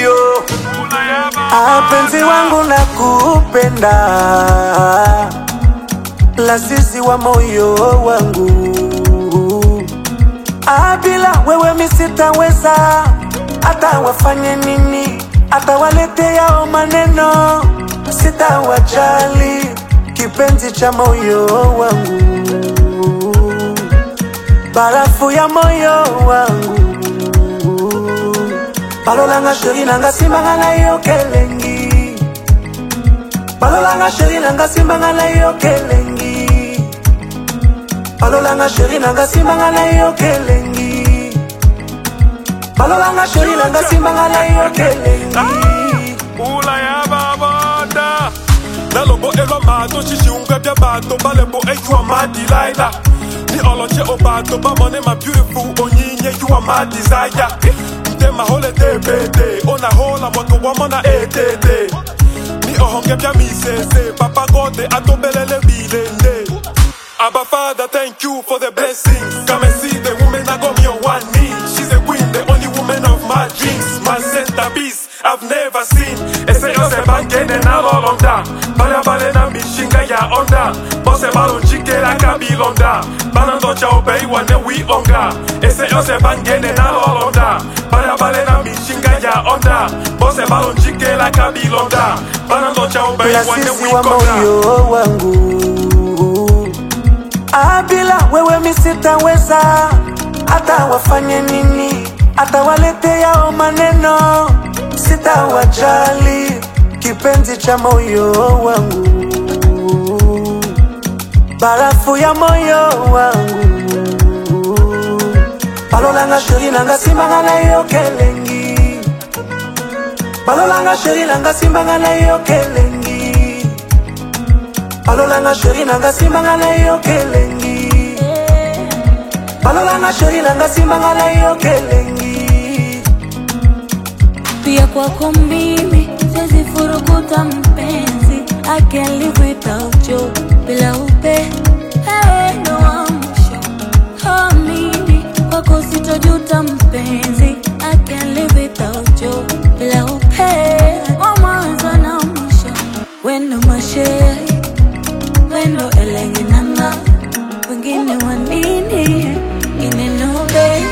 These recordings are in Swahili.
moyo. Penzi wangu nakupenda, lazizi wa moyo wangu. Bila wewe mimi sitaweza, hata wafanye nini, hata walete yao maneno, sitawajali, kipenzi cha moyo wangu, barafu ya moyo wangu. Balolanga sheri nanga simba na yo kelengi, balolanga sheri nanga simba na yo kelengi, balolanga sheri nanga simba na yo kelengi, balolanga sheri nanga simba na yo kelengi. Ula ya babada nalobo elo mato shishunga bya bato balebo you are my delight. Ni oloche obato ba money my beautiful onyinye you are my desire. My holiday bete, on a whole moto woman etete. Ni ohonge bya mi sese, Papa God de atobelele bilende. Abba Father, thank you for the blessings. Come and see the woman that got me on one knee. She's a queen, the only woman of my dreams. My centerpiece, I've never seen. Ese ose bangene na lolonda. Bala bale na mishinga ya onda. Bose balo chike la kabilonda. Banando cha obey wane we onga. Ese ose bangene na lolonda. Bala bale na mishinga ya onda. Bose balo chike la kabilonda. Banando cha obey wane we onga. Bila wewe mimi sitaweza, hata wafanye nini, hata walete yao maneno, sitawajali, kipenzi cha moyo wangu, barafu ya moyo wangu. Balolanga sheri nanga simba na yo kelengi, balolanga sheri nanga simba na yo kelengi, balolanga sheri nanga simba na yo kelengi, balolanga sheri nanga simba na yo kelengi. Pia kwako mimi siwezi furukuta mpenzi, I can't live without you. Bila upe wewe ndo wa mwisho, mimi kwako sitojuta mpenzi, I can't live without you. Bila upe wa mwanzo na mwisho, wendo mashe, wendo elengi nanga, wengine wanini, inenobe.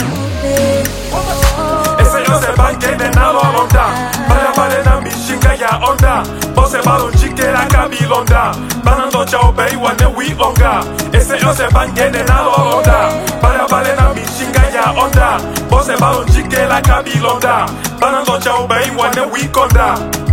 Ese ose bangene na lolonda. Bala bale na mishinga ya onda. Bose balo chike la kabilonda. Banando cha obey wane we onga. Ese ose bangene na lolonda. Bala bale na mishinga ya onda. Bose balo chike la kabilonda. Banando cha obey wane we konda.